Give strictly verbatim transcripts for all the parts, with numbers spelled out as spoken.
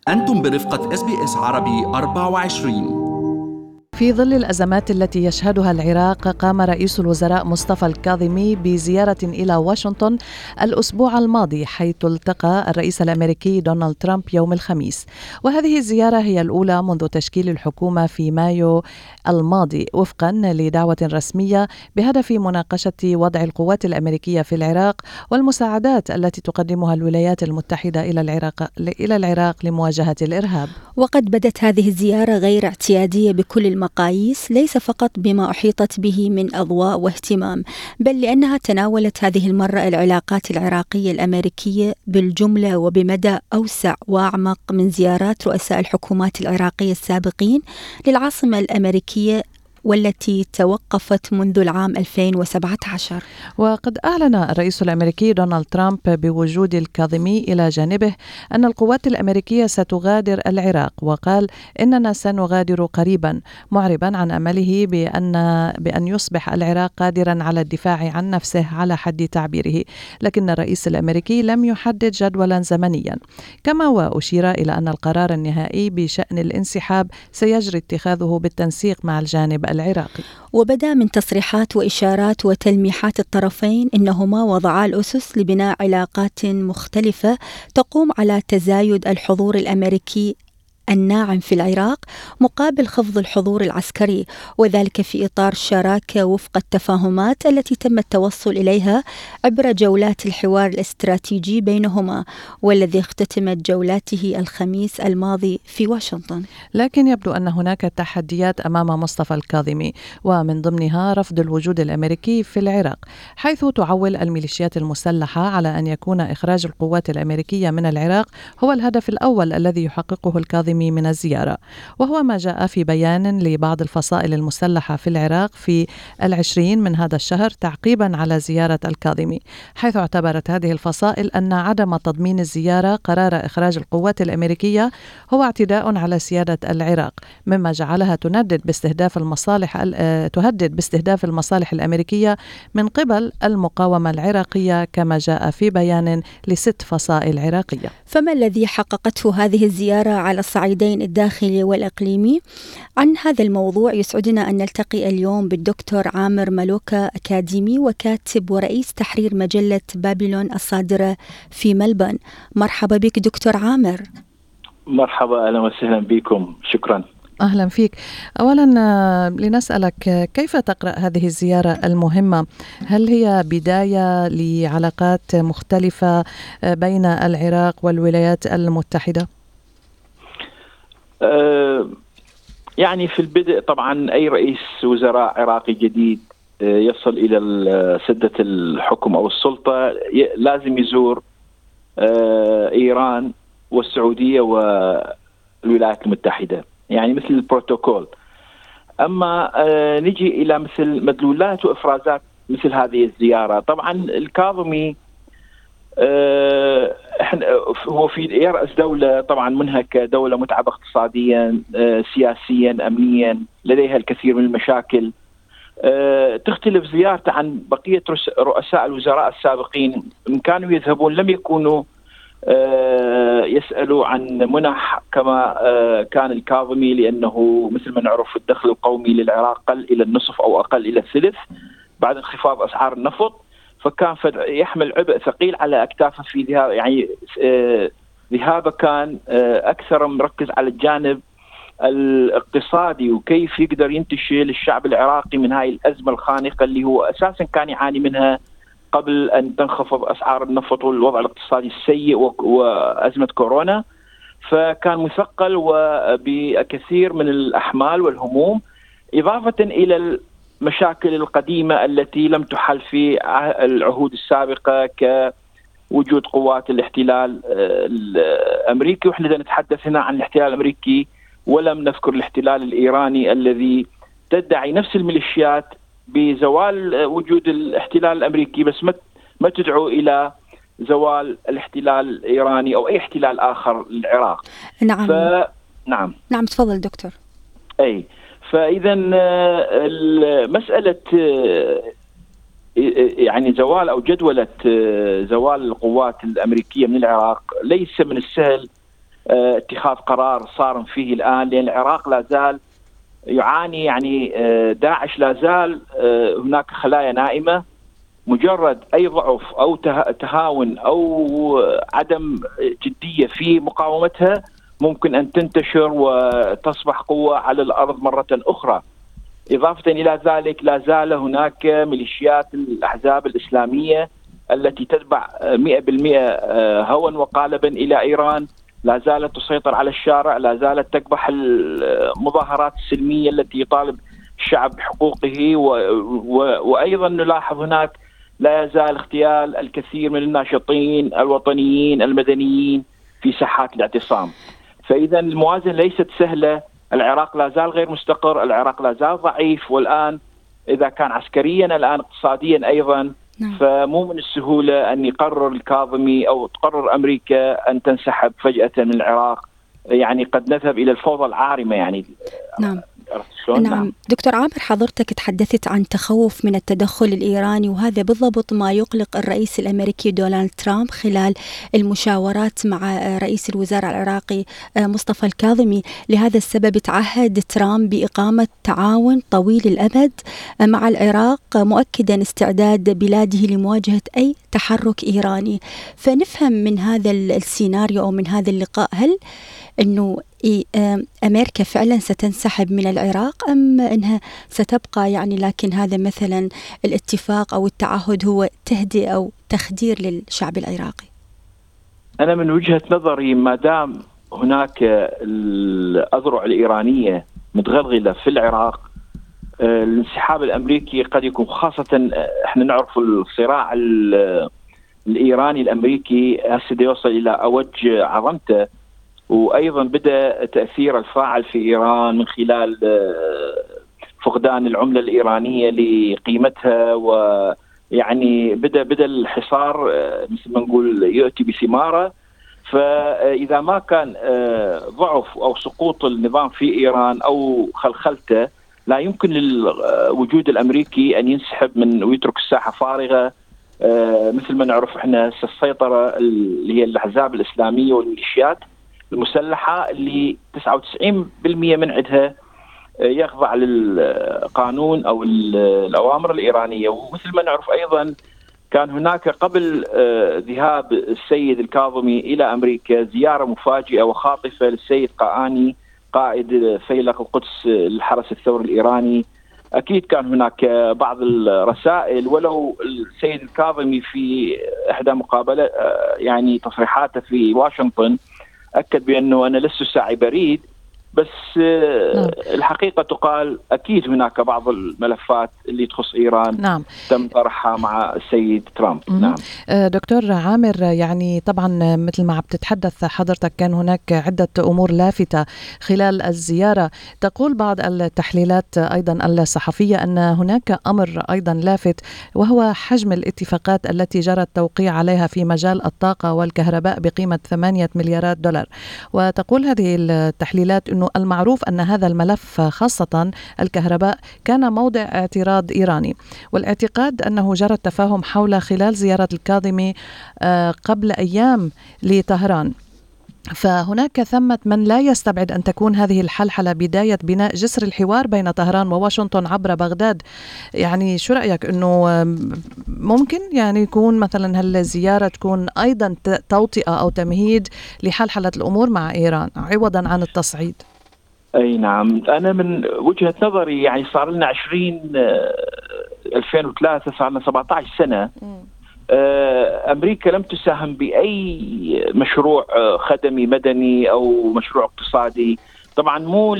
أنتم برفقة إس بي إس عربي أربعة وعشرين. في ظل الأزمات التي يشهدها العراق، قام رئيس الوزراء مصطفى الكاظمي بزيارة إلى واشنطن الأسبوع الماضي، حيث التقى الرئيس الأمريكي دونالد ترامب يوم الخميس. وهذه الزيارة هي الأولى منذ تشكيل الحكومة في مايو الماضي، وفقا لدعوة رسمية بهدف مناقشة وضع القوات الأمريكية في العراق والمساعدات التي تقدمها الولايات المتحدة إلى العراق إلى العراق لمواجهة الإرهاب. وقد بدت هذه الزيارة غير اعتيادية بكل المقاييس، ليس فقط بما أحيطت به من أضواء واهتمام، بل لأنها تناولت هذه المرة العلاقات العراقية الأمريكية بالجملة وبمدى أوسع وأعمق من زيارات رؤساء الحكومات العراقية السابقين للعاصمة الأمريكية، والتي توقفت منذ العام ألفين وسبعة عشر. وقد أعلن الرئيس الأمريكي دونالد ترامب بوجود الكاظمي إلى جانبه أن القوات الأمريكية ستغادر العراق، وقال إننا سنغادر قريبا، معربا عن أمله بأن بأن يصبح العراق قادرا على الدفاع عن نفسه على حد تعبيره. لكن الرئيس الأمريكي لم يحدد جدولا زمنيا، كما وأشير إلى أن القرار النهائي بشأن الانسحاب سيجري اتخاذه بالتنسيق مع الجانب العراقي. وبدأ من تصريحات وإشارات وتلميحات الطرفين إنهما وضعا الأسس لبناء علاقات مختلفة تقوم على تزايد الحضور الأمريكي الناعم في العراق مقابل خفض الحضور العسكري، وذلك في إطار شراكة وفق التفاهمات التي تم التوصل إليها عبر جولات الحوار الاستراتيجي بينهما، والذي اختتمت جولاته الخميس الماضي في واشنطن. لكن يبدو أن هناك تحديات أمام مصطفى الكاظمي، ومن ضمنها رفض الوجود الأمريكي في العراق، حيث تعول الميليشيات المسلحة على أن يكون إخراج القوات الأمريكية من العراق هو الهدف الأول الذي يحققه الكاظمي من الزيارة، وهو ما جاء في بيان لبعض الفصائل المسلحة في العراق في العشرين من هذا الشهر تعقيبا على زيارة الكاظمي، حيث اعتبرت هذه الفصائل أن عدم تضمين الزيارة قرار إخراج القوات الأمريكية هو اعتداء على سيادة العراق، مما جعلها تندد باستهداف المصالح تهدد باستهداف المصالح الأمريكية من قبل المقاومة العراقية، كما جاء في بيان لست فصائل عراقية. فما الذي حققته هذه الزيارة على الصعيدين الداخلي والإقليمي؟ عن هذا الموضوع يسعدنا أن نلتقي اليوم بالدكتور عامر ملوكة، أكاديمي وكاتب ورئيس تحرير مجلة بابلون الصادرة في ملبورن. مرحبا بك دكتور عامر. مرحبا، أهلا وسهلا بكم، شكرا. أهلا فيك. أولا لنسألك كيف تقرأ هذه الزيارة المهمة؟ هل هي بداية لعلاقات مختلفة بين العراق والولايات المتحدة؟ أه يعني في البدء طبعا أي رئيس وزراء عراقي جديد يصل إلى سدة الحكم أو السلطة لازم يزور أه إيران والسعودية والولايات المتحدة، يعني مثل البروتوكول. أما أه نجي إلى مثل مدلولات وإفرازات مثل هذه الزيارة. طبعا الكاظمي أه احنا هو في يرأس دولة طبعا منهكة، دولة متعبة اقتصاديا أه سياسيا أمنيا، لديها الكثير من المشاكل. أه تختلف زيارته عن بقية رؤساء الوزراء السابقين، إن كانوا يذهبون لم يكونوا أه يسألوا عن منح كما أه كان الكاظمي، لأنه مثل ما نعرف الدخل القومي للعراق قل إلى النصف أو أقل إلى الثلث بعد انخفاض أسعار النفط، فكان يحمل عبء ثقيل على أكتافه في ذهاب، يعني ذهابه كان أكثر مركز على الجانب الاقتصادي وكيف يقدر ينتشل الشعب العراقي من هاي الأزمة الخانقة اللي هو أساسا كان يعاني منها قبل أن تنخفض أسعار النفط والوضع الاقتصادي السيء وأزمة كورونا. فكان مثقل وبكثير من الأحمال والهموم، إضافة إلى المشاكل القديمة التي لم تحل في العهود السابقة كوجود قوات الاحتلال الأمريكي، وإحنا نتحدث هنا عن الاحتلال الأمريكي ولم نذكر الاحتلال الإيراني الذي تدعي نفس الميليشيات بزوال وجود الاحتلال الأمريكي، بس ما تدعو إلى زوال الاحتلال الإيراني أو أي احتلال آخر للعراق. نعم. ف... نعم نعم تفضل دكتور. أي فإذا مسألة يعني زوال أو جدولة زوال القوات الأمريكية من العراق ليس من السهل اتخاذ قرار صارم فيه الآن، لأن العراق لا زال يعاني، يعني داعش لا زال هناك خلايا نائمة. مجرد أي ضعف أو تهاون أو عدم جدية في مقاومتها ممكن أن تنتشر وتصبح قوة على الأرض مرة أخرى. إضافة إلى ذلك لا زال هناك ميليشيات الأحزاب الإسلامية التي تتبع مئة بالمئة هوى وقالبا إلى إيران، لا زالت تسيطر على الشارع، لا زالت تكبح المظاهرات السلمية التي يطالب الشعب بحقوقه. و... و... وأيضا نلاحظ هناك لا يزال اغتيال الكثير من الناشطين الوطنيين المدنيين في ساحات الاعتصام. فإذا الموازنة ليست سهلة، العراق لا زال غير مستقر، العراق لا زال ضعيف، والآن إذا كان عسكريا الآن اقتصاديا أيضا. نعم. فمو من السهولة أن يقرر الكاظمي أو تقرر أمريكا أن تنسحب فجأة من العراق، يعني قد نذهب إلى الفوضى العارمة يعني. نعم. نعم. نعم دكتور عامر، حضرتك تحدثت عن تخوف من التدخل الإيراني، وهذا بالضبط ما يقلق الرئيس الأمريكي دونالد ترامب خلال المشاورات مع رئيس الوزراء العراقي مصطفى الكاظمي. لهذا السبب تعهد ترامب بإقامة تعاون طويل الأمد مع العراق، مؤكدا استعداد بلاده لمواجهة أي تحرك إيراني. فنفهم من هذا السيناريو أو من هذا اللقاء، هل أنه أمريكا فعلا ستنسحب من العراق أم أنها ستبقى، يعني لكن هذا مثلا الاتفاق أو التعهد هو تهدئة أو تخدير للشعب العراقي؟ أنا من وجهة نظري ما دام هناك الأذرع الإيرانية متغلغلة في العراق، الانسحاب الأمريكي قد يكون، خاصة احنا نعرف الصراع الإيراني الأمريكي هسه يوصل إلى أوج عظمته، وأيضا بدأ تأثير الفاعل في إيران من خلال فقدان العملة الإيرانية لقيمتها، ويعني بدأ بدأ الحصار مثل ما نقول يأتي بثماره. فإذا ما كان ضعف أو سقوط النظام في إيران أو خلخلته، لا يمكن للوجود الأمريكي أن ينسحب من ويترك الساحة فارغة. مثل ما نعرف احنا السيطرة اللي هي الأحزاب الإسلامية والميليشيات المسلحة اللي تسعة وتسعين بالمئة من عندها يخضع للقانون أو الأوامر الإيرانية. ومثل ما نعرف أيضا كان هناك قبل ذهاب السيد الكاظمي إلى أمريكا زيارة مفاجئة وخاطفة للسيد قاآني قائد فيلق القدس الحرس الثوري الإيراني. أكيد كان هناك بعض الرسائل، ولو السيد الكاظمي في إحدى مقابلة يعني تصريحاته في واشنطن أكد بأنه أنا لست ساعي بريد، بس نعم. الحقيقة تقال أكيد هناك بعض الملفات اللي تخص إيران نعم. تم طرحها مع السيد ترامب. نعم. دكتور عامر، يعني طبعا مثل ما عم تتحدث حضرتك كان هناك عدة أمور لافتة خلال الزيارة. تقول بعض التحليلات أيضا الصحفية أن هناك أمر أيضا لافت، وهو حجم الاتفاقات التي جرى التوقيع عليها في مجال الطاقة والكهرباء بقيمة ثمانية مليارات دولار. وتقول هذه التحليلات أنه المعروف أن هذا الملف خاصة الكهرباء كان موضع اعتراض إيراني، والاعتقاد أنه جرى التفاهم حول خلال زيارة الكاظمي قبل أيام لطهران. فهناك ثمة من لا يستبعد أن تكون هذه الحلحلة بداية بناء جسر الحوار بين طهران وواشنطن عبر بغداد. يعني شو رأيك أنه ممكن يعني يكون مثلا هالزيارة تكون أيضا توطئة أو تمهيد لحلحلة الأمور مع إيران عوضا عن التصعيد؟ أي نعم، أنا من وجهة نظري يعني صار لنا عشرين ألفين وثلاثة، صار لنا سبعة عشر سنة م. أمريكا لم تساهم بأي مشروع خدمي مدني أو مشروع اقتصادي. طبعا مو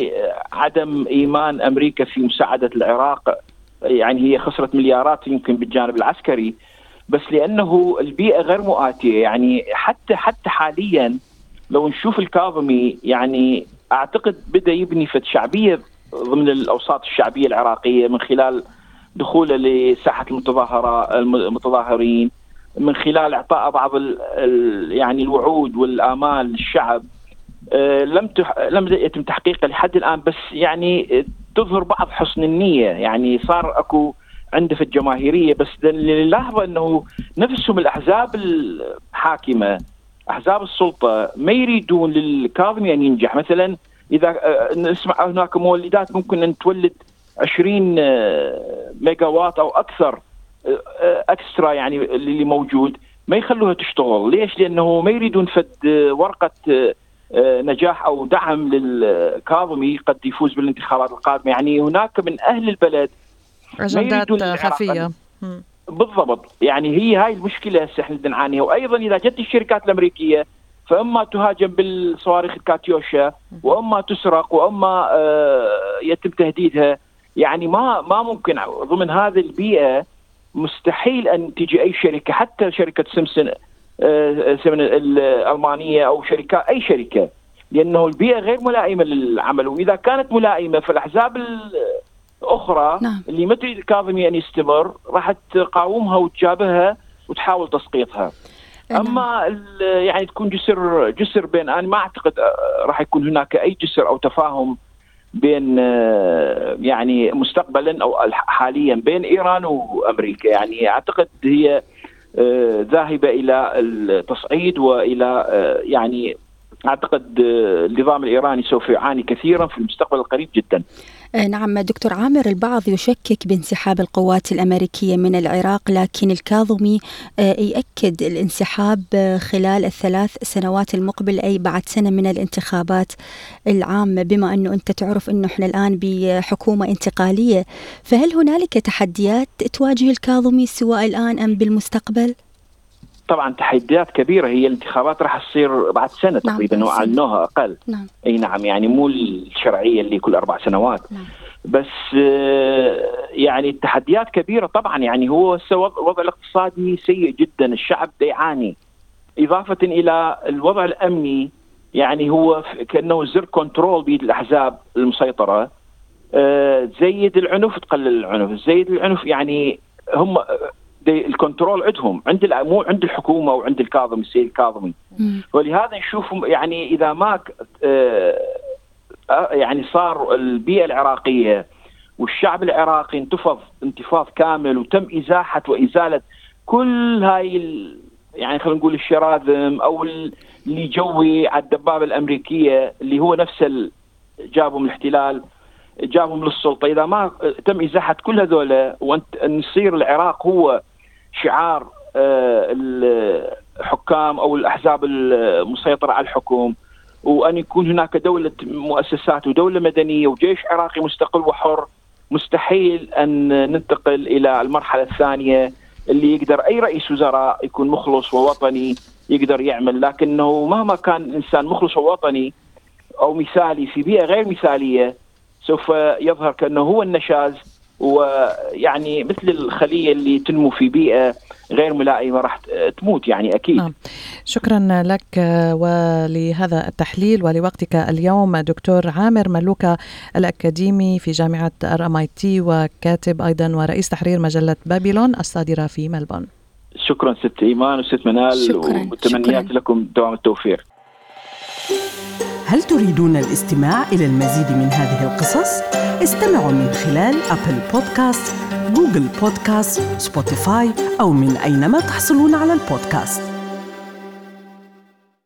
لعدم إيمان أمريكا في مساعدة العراق، يعني هي خسرت مليارات يمكن بالجانب العسكري، بس لأنه البيئة غير مؤاتية. يعني حتى حتى حاليا لو نشوف الكاظمي يعني أعتقد بدأ يبني فد شعبية ضمن الأوساط الشعبية العراقية من خلال دخوله لساحة المتظاهرة المتظاهرين، من خلال إعطاء بعض ال يعني الوعود والآمال للشعب. أه لم تح لم يتم تحقيقها لحد الآن، بس يعني تظهر بعض حسن النية. يعني صار أكو عنده في الجماهيرية، بس اللي نلاحظه أنه نفسهم الأحزاب الحاكمة أحزاب السلطة ما يريدون للكاظمي أن ينجح. مثلا إذا نسمع هناك مولدات ممكن أن تولد عشرين ميجا واط أو أكثر أكسترا، يعني اللي موجود ما يخلوها تشتغل. ليش؟ لأنه ما يريدون فد ورقة نجاح أو دعم للكاظمي قد يفوز بالانتخابات القادمة. يعني هناك من أهل البلد أجندات خفية. بالضبط، يعني هي هاي المشكلة احنا نعانيها. وأيضا إذا جت الشركات الأمريكية فإما تهاجم بالصواريخ الكاتيوشا، وإما تسرق، وإما يتم تهديدها. يعني ما ما ممكن ضمن هذه البيئة مستحيل أن تجي أي شركة، حتى شركة سيمسون الألمانية أو شركة أي شركة، لأنه البيئة غير ملائمة للعمل. وإذا كانت ملائمة فالأحزاب الأخرى نعم. اللي ما تريد الكاظمي أن يستمر راح تقاومها وتجابهها وتحاول تسقيطها. نعم. أما يعني تكون جسر جسر بين، أنا ما أعتقد راح يكون هناك أي جسر أو تفاهم بين يعني مستقبلا أو حاليا بين إيران وأمريكا. يعني أعتقد هي ذاهبة إلى التصعيد وإلى يعني أعتقد النظام الإيراني سوف يعاني كثيرا في المستقبل القريب جدا. نعم دكتور عامر، البعض يشكك بانسحاب القوات الأمريكية من العراق، لكن الكاظمي يأكد الانسحاب خلال الثلاث سنوات المقبل، أي بعد سنة من الانتخابات العامة. بما أنه أنت تعرف أنه إحنا الآن بحكومة انتقالية، فهل هنالك تحديات تواجه الكاظمي سواء الآن أم بالمستقبل؟ طبعا تحديات كبيرة. هي الانتخابات راح تصير بعد سنة تقريبا، نعم وأعلنوها أقل. نعم. أي نعم، يعني مو الشرعية اللي كل أربع سنوات. نعم. بس يعني التحديات كبيرة طبعا. يعني هو الوضع الاقتصادي سيء جدا، الشعب يعاني، إضافة إلى الوضع الأمني. يعني هو كأنه زر كنترول بيد الأحزاب المسيطرة. زيد العنف تقلل العنف، زيد العنف يعني هم الكنترول عندهم، عند مو عند الحكومة وعند الكاظمي السيد الكاظمي. ولهذا نشوف يعني إذا ما يعني صار البيئة العراقية والشعب العراقي انتفض انتفاض كامل وتم إزاحة وإزالة كل هاي يعني خلينا نقول الشراذم أو اللي جوي على الدبابة الأمريكية اللي هو نفس جابهم الاحتلال جابهم للسلطة. إذا ما تم إزاحة كل هذول ونصير العراق هو شعار الحكام أو الأحزاب المسيطرة على الحكم، وأن يكون هناك دولة مؤسسات ودولة مدنية وجيش عراقي مستقل وحر، مستحيل أن ننتقل إلى المرحلة الثانية اللي يقدر أي رئيس وزراء يكون مخلص ووطني يقدر يعمل. لكنه مهما كان إنسان مخلص ووطني أو مثالي في بيئة غير مثالية سوف يظهر كأنه هو النشاز، ويعني مثل الخلية اللي تنمو في بيئة غير ملائمة راح تموت يعني أكيد. آه. شكرا لك ولهذا التحليل ولوقتك اليوم دكتور عامر ملوكة، الأكاديمي في جامعة آر إم آي تي وكاتب أيضا ورئيس تحرير مجلة بابلون الصادرة في ملبون. شكرا ست إيمان وست منال، وتمنيات لكم دوام التوفيق. هل تريدون الاستماع إلى المزيد من هذه القصص؟ استمعوا من خلال أبل بودكاست، جوجل بودكاست، سبوتيفاي أو من أينما تحصلون على البودكاست.